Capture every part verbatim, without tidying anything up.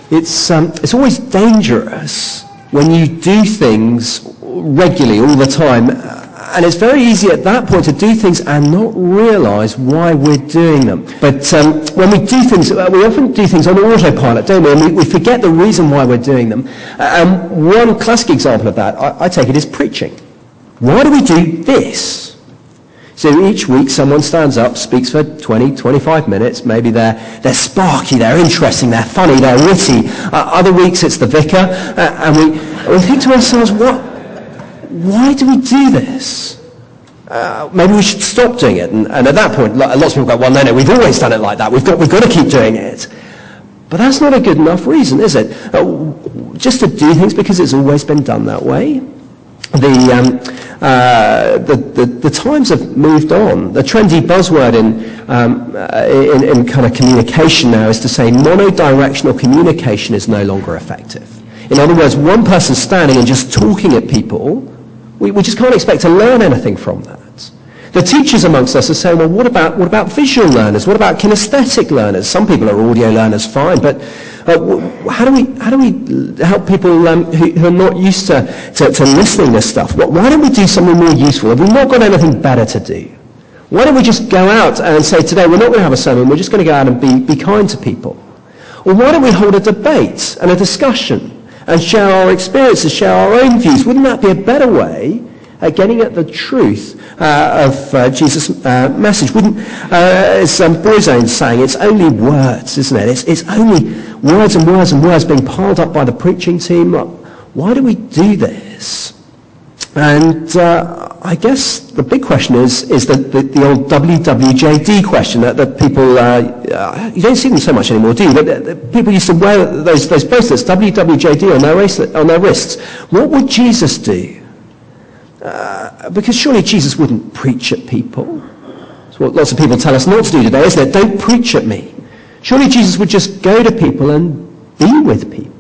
It's, um, it's always dangerous when you do things regularly all the time, and it's very easy at that point to do things and not realise why we're doing them. But um, when we do things, we often do things on autopilot, don't we? And we, we forget the reason why we're doing them. And one classic example of that, I, I take it, is preaching. Why do we do this? So each week someone stands up, speaks for twenty, twenty-five minutes. Maybe they're, they're sparky, they're interesting, they're funny, they're witty. Uh, other weeks it's the vicar. Uh, and we, we think to ourselves, what? Why do we do this? Uh, maybe we should stop doing it. And, and at that point, lots of people go, well, no, no, we've always done it like that. We've got, we've got to keep doing it. But that's not a good enough reason, is it? Uh, just to do things because it's always been done that way. The, um, uh, the, the, the times have moved on. The trendy buzzword in, um, uh, in, in kind of communication now is to say monodirectional communication is no longer effective. In other words, one person standing and just talking at people, we, we just can't expect to learn anything from that. The teachers amongst us are saying, well, what about what about visual learners? What about kinesthetic learners? Some people are audio learners, fine, but uh, how do we how do we help people um, who, who are not used to, to, to listening to stuff? Why don't we do something more useful? Have we not got anything better to do? Why don't we just go out and say, today we're not going to have a sermon, we're just going to go out and be, be kind to people? Or why don't we hold a debate and a discussion and share our experiences, share our own views? Wouldn't that be a better way at getting at the truth uh, of uh, Jesus' uh, message? Wouldn't, uh, as um, Boyzone's saying, it's only words, isn't it? It's, it's only words and words and words being piled up by the preaching team. Why do we do this? And uh, I guess the big question is is the, the, the old W W J D question that, that people, uh, uh, you don't see them so much anymore, do you? But uh, people used to wear those, those bracelets, W W J D, on their, race, on their wrists. What would Jesus do? Uh, because surely Jesus wouldn't preach at people. That's what lots of people tell us not to do today, isn't it? Don't preach at me. Surely Jesus would just go to people and be with people.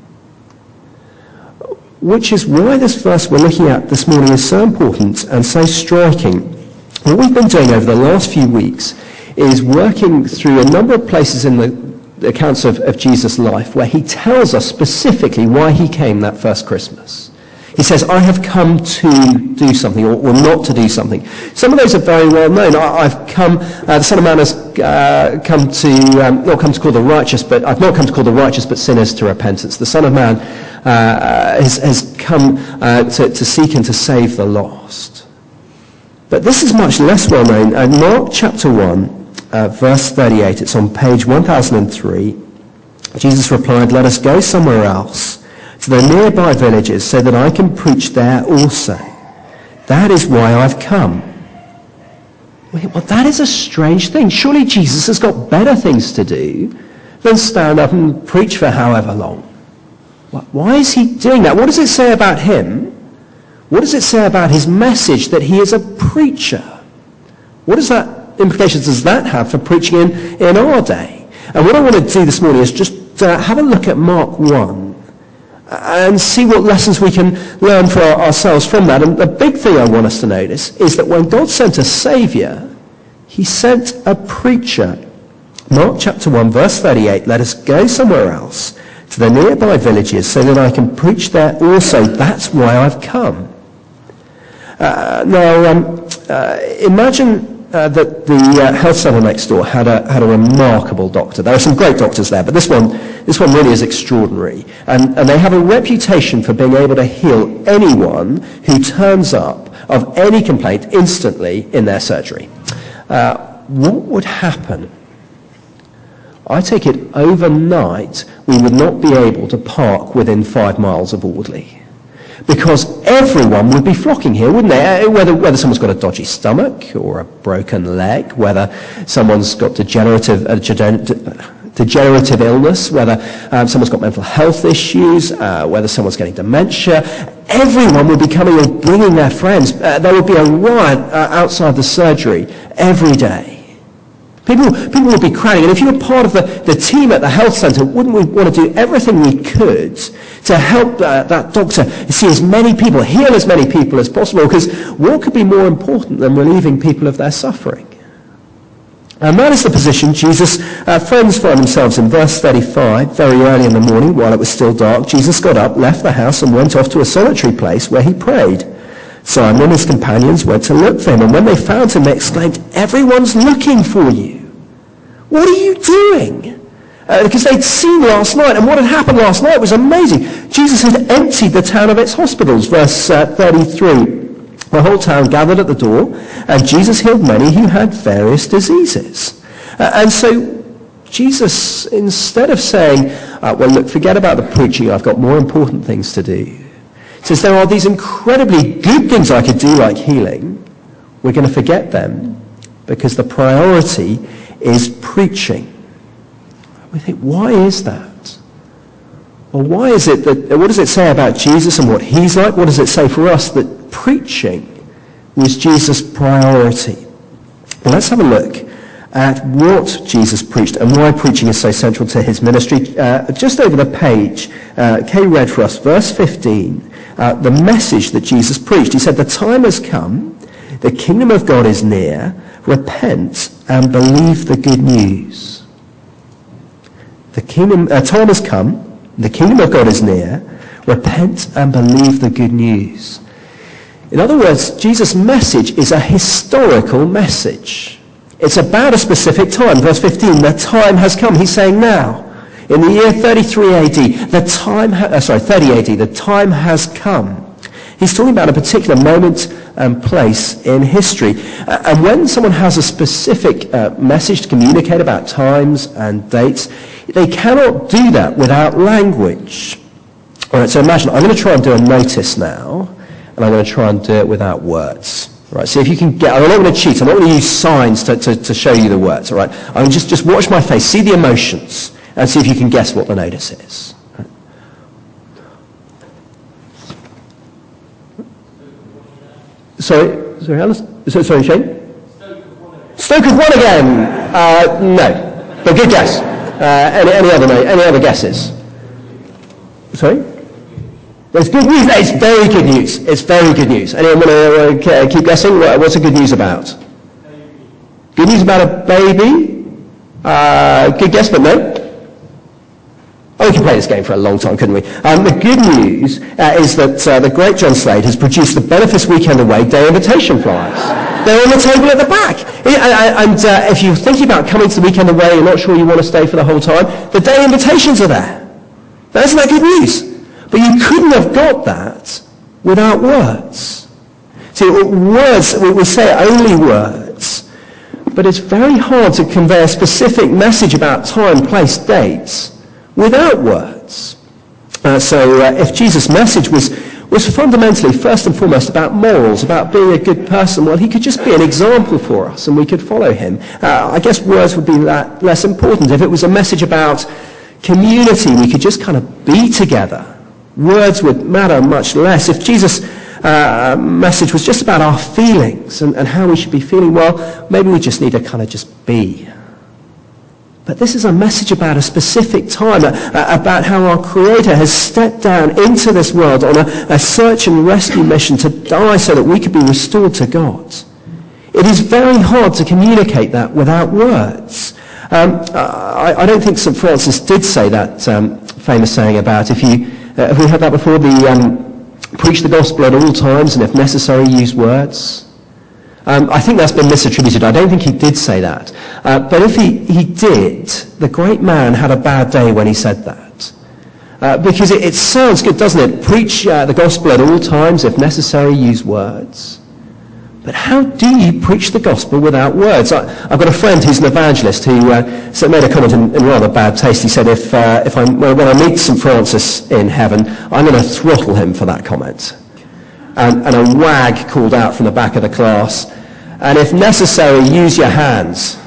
Which is why this verse we're looking at this morning is so important and so striking. What we've been doing over the last few weeks is working through a number of places in the, the accounts of, of Jesus' life where he tells us specifically why he came that first Christmas. He says, I have come to do something, or, or not to do something. Some of those are very well known. I, I've come, uh, the Son of Man has uh, come to, um, not come to call the righteous, but I've not come to call the righteous, but sinners to repentance. The Son of Man uh, has, has come uh, to, to seek and to save the lost. But this is much less well known. Uh, Mark chapter one, uh, verse thirty-eight, it's on page one thousand three. Jesus replied, let us go somewhere else, to the nearby villages, so that I can preach there also. That is why I've come. Wait, well, that is a strange thing. Surely Jesus has got better things to do than stand up and preach for however long. Why is he doing that? What does it say about him? What does it say about his message that he is a preacher? What does that implications does that have for preaching in, in our day? And what I want to do this morning is just uh, have a look at Mark one and see what lessons we can learn for ourselves from that. And the big thing I want us to notice is that when God sent a Saviour, he sent a preacher. Mark chapter one, verse thirty-eight, let us go somewhere else, to the nearby villages, so that I can preach there also. That's why I've come. Uh, now, um, uh, imagine uh, that the uh, health centre next door had a had a remarkable doctor. There are some great doctors there, but this one this one really is extraordinary. And, and they have a reputation for being able to heal anyone who turns up of any complaint instantly in their surgery. Uh, what would happen? I take it overnight we would not be able to park within five miles of Audley. Because everyone would be flocking here, wouldn't they? Whether, whether someone's got a dodgy stomach or a broken leg, whether someone's got degenerative, uh, degenerative illness, whether um, someone's got mental health issues, uh, whether someone's getting dementia, everyone would be coming and bringing their friends. Uh, there would be a riot uh, outside the surgery every day. People, people would be crowding, and if you were part of the, the team at the health centre, wouldn't we want to do everything we could to help uh, that doctor see as many people, heal as many people as possible? Because what could be more important than relieving people of their suffering? And that is the position Jesus' uh, friends find themselves in. Verse thirty-five, very early in the morning, while it was still dark, Jesus got up, left the house, and went off to a solitary place where he prayed. Simon and his companions went to look for him, and when they found him, they exclaimed, "Everyone's looking for you. What are you doing?" Uh, because they'd seen last night, and what had happened last night was amazing. Jesus had emptied the town of its hospitals. Verse uh, thirty-three. The whole town gathered at the door, and Jesus healed many who had various diseases. Uh, and so Jesus, instead of saying, uh, well, look, forget about the preaching, I've got more important things to do, says there are these incredibly good things I could do, like healing. We're going to forget them because the priority is preaching. We think, why is that? Well, why is it that, what does it say about Jesus and what he's like? What does it say for us that preaching was Jesus' priority? Well, let's have a look at what Jesus preached and why preaching is so central to his ministry. Uh, just over the page, uh, Kay read for us, verse fifteen, uh, the message that Jesus preached. He said, "The time has come, the kingdom of God is near, repent and believe the good news." The kingdom, uh, time has come, the kingdom of God is near, repent and believe the good news. In other words, Jesus' message is a historical message. It's about a specific time. Verse fifteen, the time has come. He's saying now, in the year thirty-three A D, the time, ha- uh, sorry, thirty A D, the time has come. He's talking about a particular moment and place in history. Uh, and when someone has a specific uh, message to communicate about times and dates, they cannot do that without language. All right, so imagine, I'm going to try and do a notice now, and I'm going to try and do it without words. All right, see if you can get, I'm not going to cheat, I'm not going to use signs to, to, to show you the words, all right? I'm going to just, just watch my face, see the emotions, and see if you can guess what the notice is. Right. Sorry, sorry, Alice? So, sorry, Shane? Stoke of one again. Uh, no, but good guess. Uh, any, any other any other guesses? Sorry? It's good news. It's very good news. It's very good news. Anyone want to uh, keep guessing? What's the good news about? Good news about a baby? Uh, good guess, but no. Oh, we could play this game for a long time, couldn't we? Um, the good news uh, is that uh, the great John Slade has produced the Benefice Weekend Away Day invitation flyers. They're on the table at the back. And uh, if you're thinking about coming to the Weekend Away, you're not sure you want to stay for the whole time, the day invitations are there. Now, isn't that good news? But you couldn't have got that without words. See, words, we say only words, but it's very hard to convey a specific message about time, place, dates without words. Uh, so uh, if Jesus' message was, was fundamentally, first and foremost, about morals, about being a good person, well, he could just be an example for us and we could follow him. Uh, I guess words would be that less important. If it was a message about community, we could just kind of be together. Words would matter much less. If Jesus' uh, message was just about our feelings and, and how we should be feeling, well, maybe we just need to kind of just be. But this is a message about a specific time, uh, about how our Creator has stepped down into this world on a, a search and rescue mission to die so that we could be restored to God. It is very hard to communicate that without words. Um, I, I don't think Saint Francis did say that um, famous saying about if you, uh, have we heard that before, the um, preach the gospel at all times and if necessary use words? Um, I think that's been misattributed. I don't think he did say that. Uh, but if he, he did, the great man had a bad day when he said that. Uh, because it, it sounds good, doesn't it? Preach uh, the gospel at all times, if necessary, use words. But how do you preach the gospel without words? I, I've got a friend who's an evangelist who uh, made a comment in, in rather bad taste. He said, if, uh, if I'm, when I meet Saint Francis in heaven, I'm going to throttle him for that comment. And, and a wag called out from the back of the class, and if necessary, use your hands.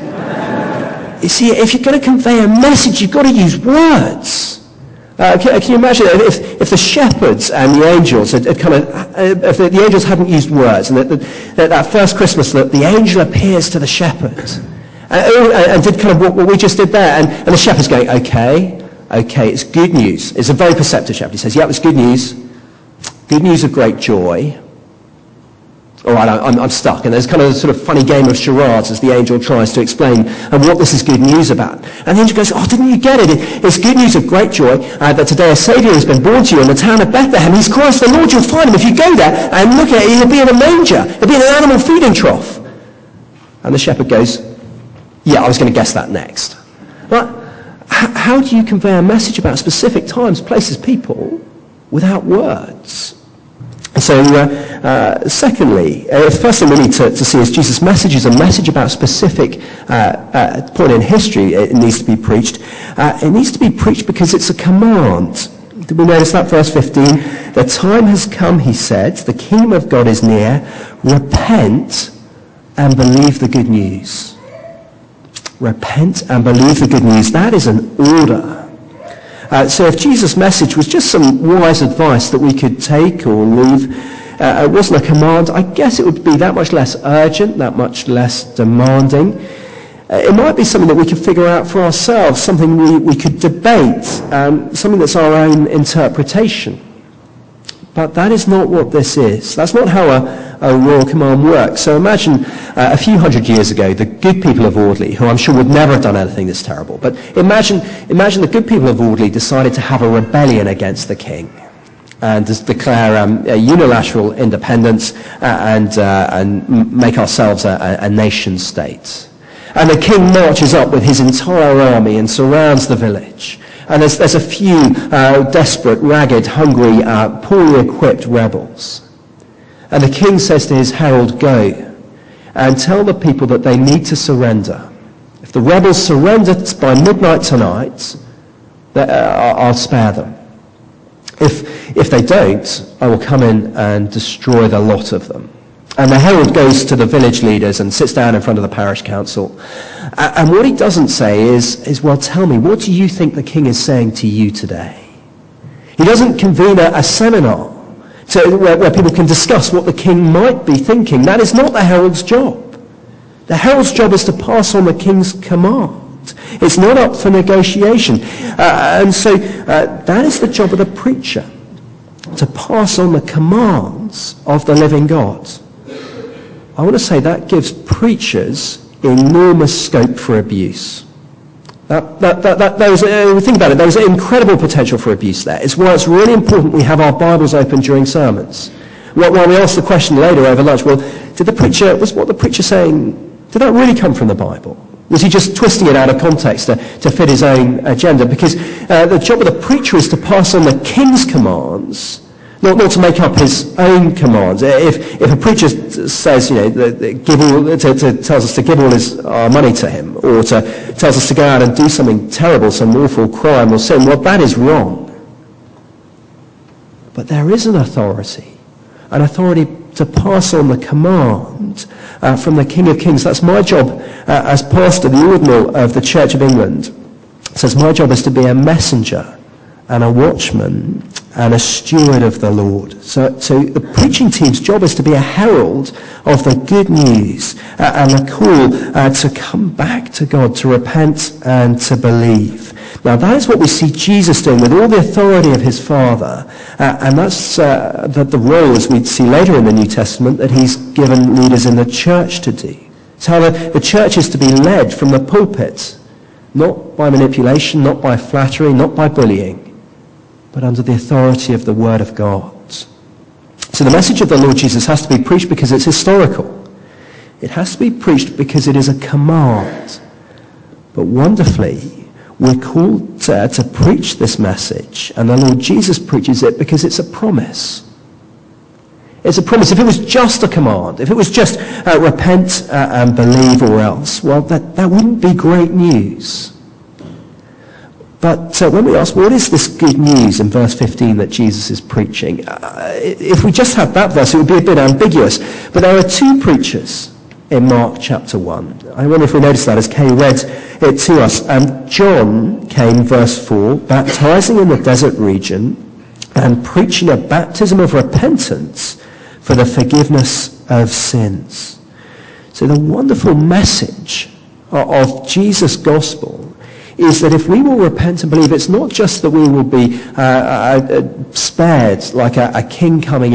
You see, if you're going to convey a message, you've got to use words. Uh, can, can you imagine if, if the shepherds and the angels had, had kind of, uh, if the, the angels hadn't used words, and that, that, that first Christmas, that the angel appears to the shepherds, and, and did kind of what, what we just did there, and, and the shepherd's going, okay, okay, it's good news. It's a very perceptive shepherd. He says, yeah, it's good news. Good news of great joy. All right, I'm, I'm stuck. And there's kind of a sort of funny game of charades as the angel tries to explain uh, what this is good news about. And the angel goes, oh, didn't you get it? it it's good news of great joy uh, that today a Saviour has been born to you in the town of Bethlehem. He's Christ the Lord. You'll find him. If you go there and look at it, he'll be in a manger. He'll be in an animal feeding trough. And the shepherd goes, yeah, I was going to guess that next. But h- how do you convey a message about specific times, places, people without words? So, uh, uh, secondly, uh, the first thing we need to, to see is Jesus' message is a message about a specific uh, uh, point in history. It needs to be preached. Uh, it needs to be preached because it's a command. Did we notice that? Verse fifteen. The time has come, he said. The kingdom of God is near. Repent and believe the good news. Repent and believe the good news. That is an order. Uh, so if Jesus' message was just some wise advice that we could take or leave, uh, it wasn't a command, I guess it would be that much less urgent, that much less demanding. Uh, it might be something that we could figure out for ourselves, something we, we could debate, um, something that's our own interpretation. But that is not what this is. That's not how a, a royal command works. So imagine uh, a few hundred years ago, the good people of Audley, who I'm sure would never have done anything this terrible, but imagine, imagine the good people of Audley decided to have a rebellion against the king and just declare um, a unilateral independence uh, and, uh, and make ourselves a, a nation state. And the king marches up with his entire army and surrounds the village. And there's, there's a few uh, desperate, ragged, hungry, uh, poorly equipped rebels. And the king says to his herald, go and tell the people that they need to surrender. If the rebels surrender by midnight tonight, that, uh, I'll spare them. If, if they don't, I will come in and destroy the lot of them. And the herald goes to the village leaders and sits down in front of the parish council. And what he doesn't say is, is, well, tell me, what do you think the king is saying to you today? He doesn't convene a, a seminar to, where, where people can discuss what the king might be thinking. That is not the herald's job. The herald's job is to pass on the king's command. It's not up for negotiation. Uh, and so uh, that is the job of the preacher, to pass on the commands of the living God. I want to say that gives preachers enormous scope for abuse. That, that, that, that, there is, uh, think about it, there is incredible potential for abuse there. It's why it's really important we have our Bibles open during sermons. While we ask the question later over lunch, well, did the preacher, was what the preacher saying, did that really come from the Bible? Was he just twisting it out of context to, to fit his own agenda? Because uh, the job of the preacher is to pass on the king's commands, Not, not to make up his own commands. If, if a preacher says, you know, that, that give all, to, to, tells us to give all his, our money to him, or to, tells us to go out and do something terrible, some awful crime or sin, well, that is wrong. But there is an authority, an authority to pass on the command uh, from the King of Kings. That's my job uh, as pastor, the ordinal of the Church of England. It says my job is to be a messenger and a watchman and a steward of the Lord. So, so the preaching team's job is to be a herald of the good news uh, and the call uh, to come back to God, to repent and to believe. Now that is what we see Jesus doing with all the authority of his Father. Uh, and that's uh, the, the role, as we see later in the New Testament, that he's given leaders in the church to do. It's how the, the church is to be led from the pulpit, not by manipulation, not by flattery, not by bullying, but under the authority of the Word of God. So the message of the Lord Jesus has to be preached because it's historical. It has to be preached because it is a command. But wonderfully, we're called to, to preach this message, and the Lord Jesus preaches it because it's a promise. It's a promise. If it was just a command, if it was just uh, repent uh, and believe or else, well, that, that wouldn't be great news. But uh, when we ask, what is this good news in verse fifteen that Jesus is preaching? Uh, if we just had that verse, it would be a bit ambiguous. But there are two preachers in Mark chapter one. I wonder if we noticed that as Kay read it to us. And John came, verse four, baptizing in the desert region and preaching a baptism of repentance for the forgiveness of sins. So the wonderful message of Jesus' gospel is that if we will repent and believe, it's not just that we will be uh, uh, spared like a, a king coming in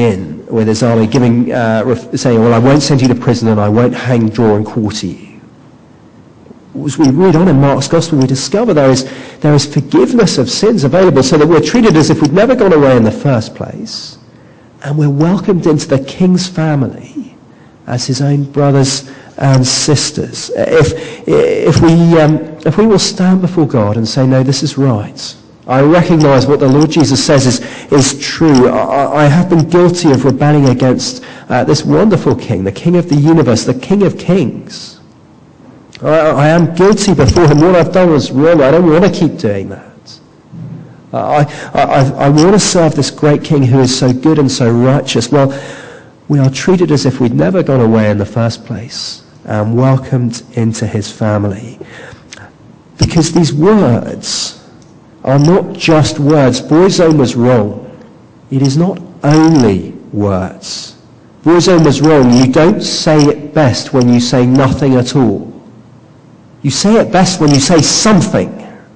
with his army, giving, uh, saying, well, I won't send you to prison and I won't hang, draw and quarter you. As we read on in Mark's Gospel, we discover there is, there is forgiveness of sins available so that we're treated as if we'd never gone away in the first place, and we're welcomed into the King's family as his own brothers and sisters. If, if, we, um, if we will stand before God and say, no, this is right. I recognize what the Lord Jesus says is, is true. I, I have been guilty of rebelling against uh, this wonderful King, the King of the universe, the King of kings. I, I am guilty before him. What I've done was wrong. I don't want to keep doing that. Uh, I, I, I want to serve this great King who is so good and so righteous. Well, we are treated as if we'd never gone away in the first place and welcomed into his family. Because these words are not just words. Boyzone was wrong. It is not only words. Boyzone was wrong. You don't say it best when you say nothing at all. You say it best when you say something.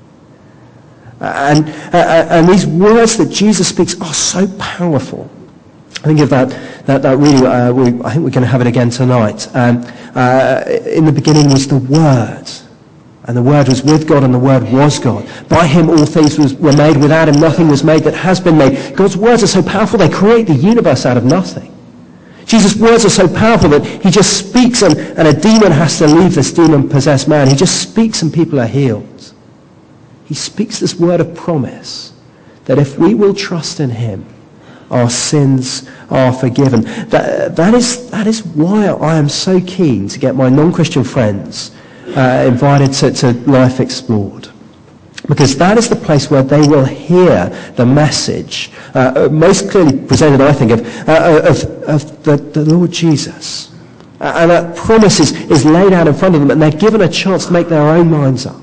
And, uh, and these words that Jesus speaks are so powerful. I think of that, that, that reading, uh, we, I think we're going to have it again tonight. Um, uh, in the beginning was the Word. And the Word was with God, and the Word was God. By him all things was, were made. Without him nothing was made that has been made. God's words are so powerful, they create the universe out of nothing. Jesus' words are so powerful that he just speaks, and, and a demon has to leave this demon-possessed man. He just speaks and people are healed. He speaks this word of promise that if we will trust in him, our sins are forgiven. That, that, is, that is why I am so keen to get my non-Christian friends Uh, invited to, to Life Explored. Because that is the place where they will hear the message, uh, most clearly presented, I think, of, uh, of, of the, the Lord Jesus. Uh, and that promise is, is laid out in front of them, and they're given a chance to make their own minds up.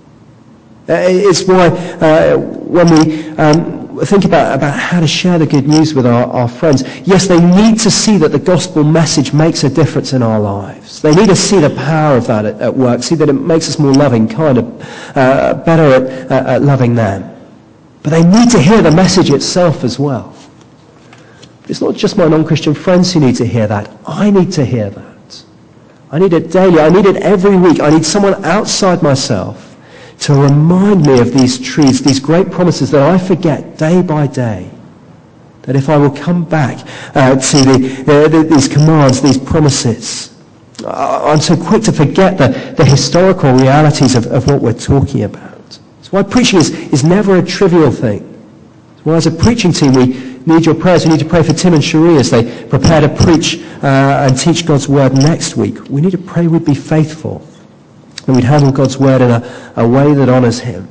Uh, it's why uh, when we um, think about, about how to share the good news with our, our friends, yes, they need to see that the gospel message makes a difference in our lives. They need to see the power of that at, at work, see that it makes us more loving, kind of uh, better at, uh, at loving them. But they need to hear the message itself as well. It's not just my non-Christian friends who need to hear that. I need to hear that. I need it daily. I need it every week. I need someone outside myself to remind me of these truths, these great promises that I forget day by day. That if I will come back uh, to the, uh, the, these commands, these promises, uh, I'm so quick to forget the, the historical realities of, of what we're talking about. That's why preaching is, is never a trivial thing. That's why as a preaching team we need your prayers. We need to pray for Tim and Cherie as they prepare to preach uh, and teach God's word next week. We need to pray we'd be faithful, and we'd handle God's word in a, a way that honours him.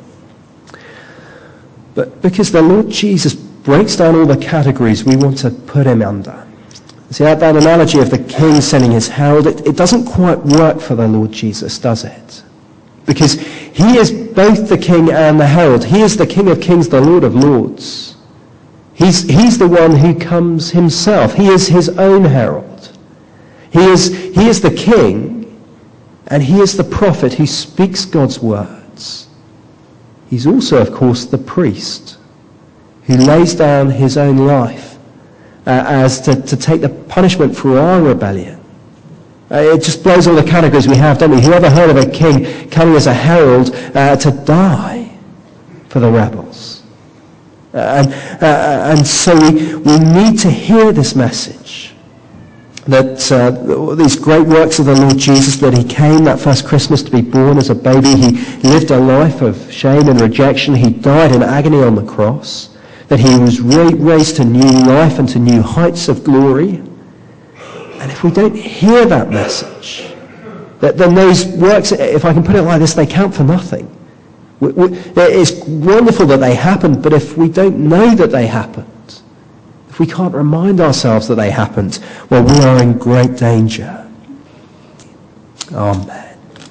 But because the Lord Jesus breaks down all the categories we want to put him under. See, that, that analogy of the king sending his herald, it, it doesn't quite work for the Lord Jesus, does it? Because he is both the king and the herald. He is the King of Kings, the Lord of Lords. He's, he's the one who comes himself. He is his own herald. He is, he is the king, and he is the prophet who speaks God's words. He's also, of course, the priest who lays down his own life uh, as to, to take the punishment for our rebellion. Uh, it just blows all the categories we have, don't we? Who ever heard of a king coming as a herald uh, to die for the rebels? Uh, and, uh, and so we, we need to hear this message. That uh, these great works of the Lord Jesus, that he came that first Christmas to be born as a baby. He lived a life of shame and rejection. He died in agony on the cross. That he was raised to new life and to new heights of glory. And if we don't hear that message, that, then those works, if I can put it like this, they count for nothing. We, we, it's wonderful that they happened, but if we don't know that they happened, if we can't remind ourselves that they happened, well, we are in great danger. Amen.